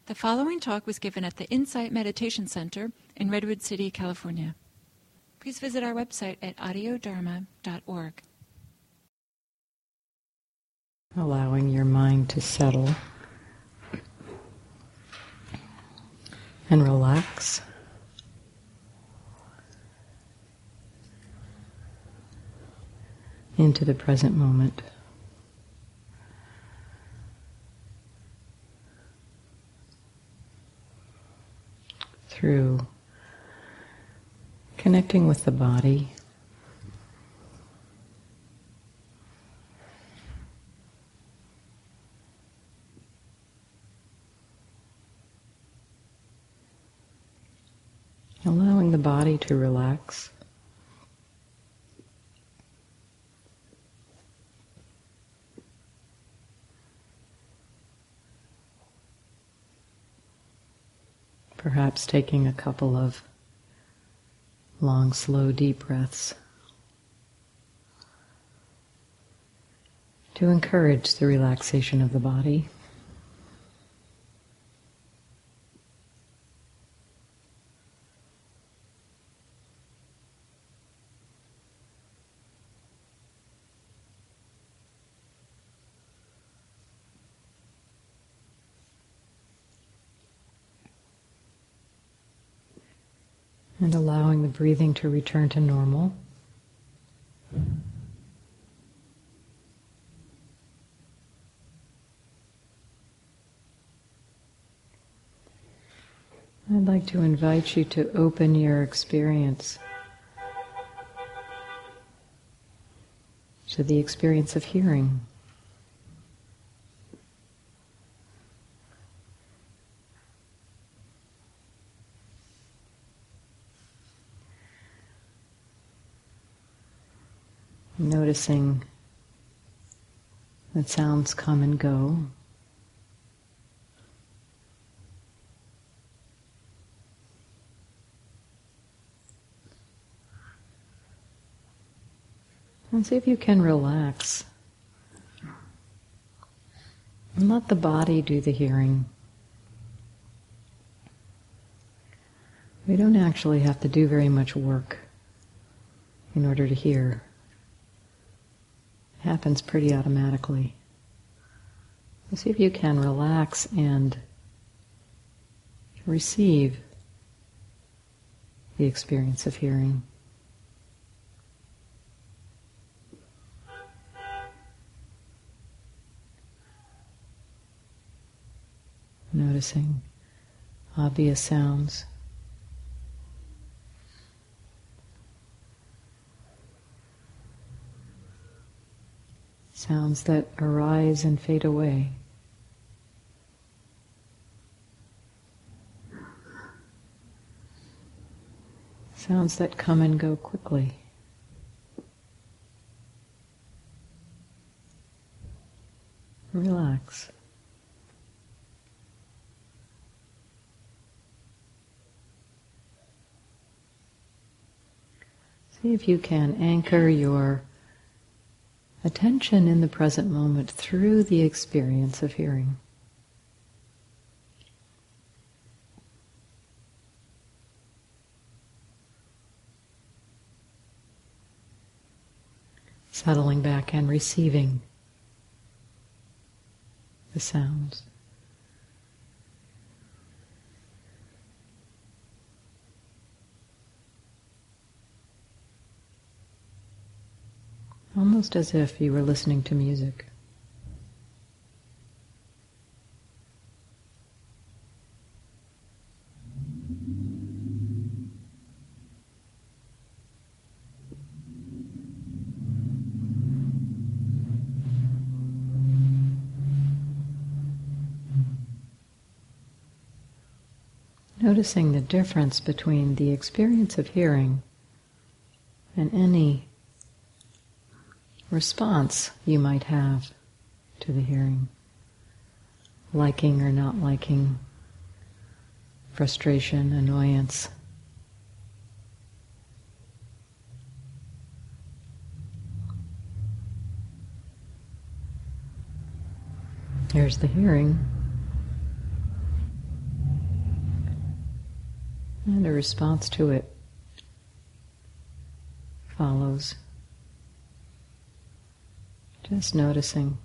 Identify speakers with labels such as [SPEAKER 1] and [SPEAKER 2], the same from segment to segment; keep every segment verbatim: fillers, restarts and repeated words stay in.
[SPEAKER 1] The following talk was given at the Insight Meditation Center in Redwood City, California. Please visit our website at audio dharma dot org.
[SPEAKER 2] Allowing your mind to settle and relax. Into the present moment. Through connecting with the body, allowing the body to relax. Perhaps taking a couple of long, slow, deep breaths to encourage the relaxation of the body. And allowing the breathing to return to normal. I'd like to invite you to open your experience to the experience of hearing. Noticing that sounds come and go. And see if you can relax. And let the body do the hearing. We don't actually have to do very much work in order to hear. It happens pretty automatically. So see if you can relax and receive the experience of hearing. Noticing obvious sounds. Sounds that arise and fade away. Sounds that come and go quickly. Relax. See if you can anchor your attention in the present moment through the experience of hearing. Settling back and receiving the sounds. Almost as if you were listening to music. Noticing the difference between the experience of hearing and any response you might have to the hearing. Liking or not liking, frustration, annoyance. Here's the hearing. And a response to it follows. Just noticing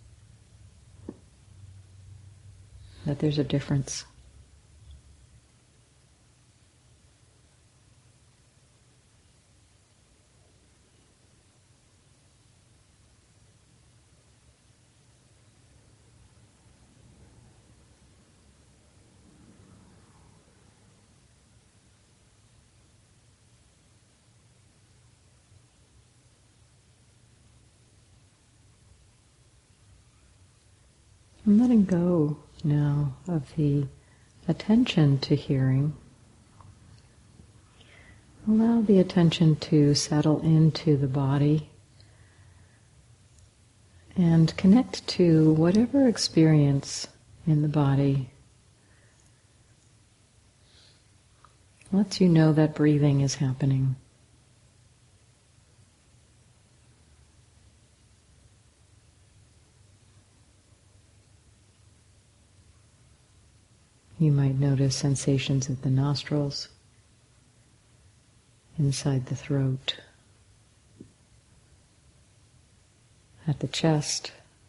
[SPEAKER 2] that there's a difference. I'm letting go now of the attention to hearing. Allow the attention to settle into the body and connect to whatever experience in the body lets you know that breathing is happening. You might notice sensations at the nostrils, inside the throat, at the chest,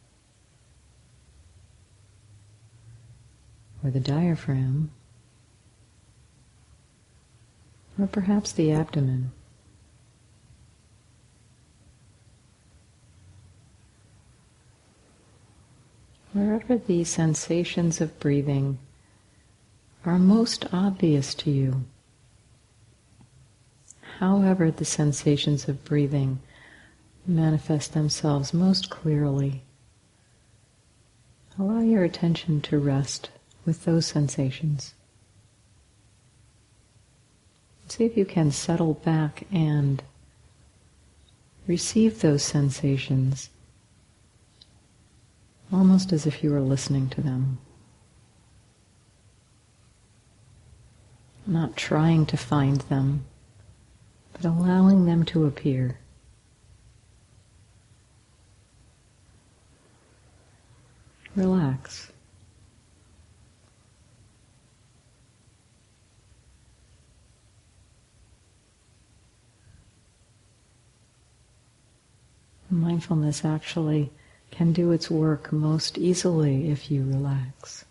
[SPEAKER 2] or the diaphragm, or perhaps the abdomen. Wherever the sensations of breathing are most obvious to you, however the sensations of breathing manifest themselves most clearly, allow your attention to rest with those sensations. See if you can settle back and receive those sensations almost as if you were listening to them. Not trying to find them, but allowing them to appear. Relax. Mindfulness actually can do its work most easily if you relax.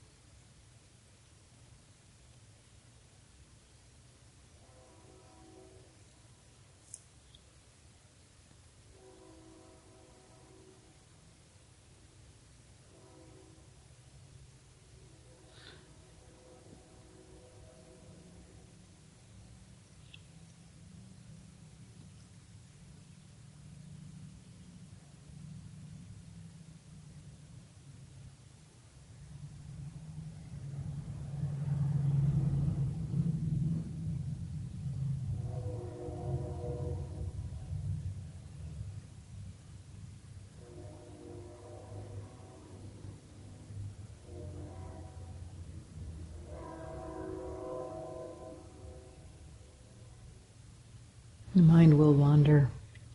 [SPEAKER 2] The mind will wander.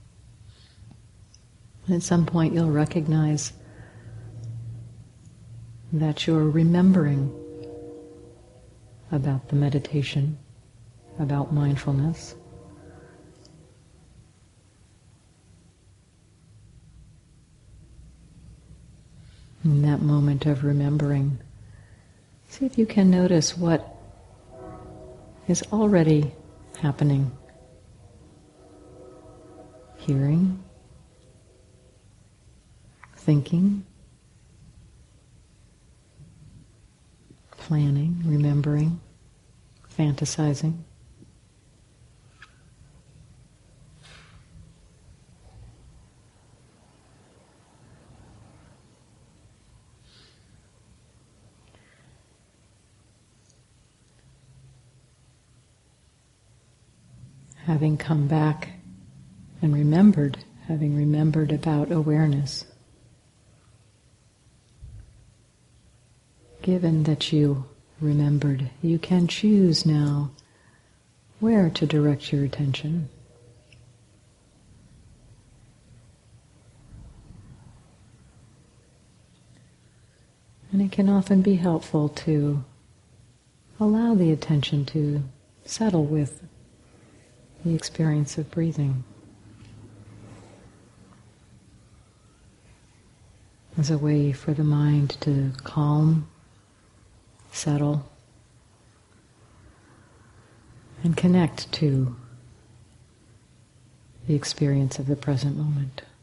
[SPEAKER 2] At some point you'll recognize that you're remembering about the meditation, about mindfulness. In that moment of remembering, see if you can notice what is already happening. Hearing, thinking, planning, remembering, fantasizing. Having come back and remembered, having remembered about awareness. Given that you remembered, you can choose now where to direct your attention. And it can often be helpful to allow the attention to settle with the experience of breathing as a way for the mind to calm, settle, and connect to the experience of the present moment.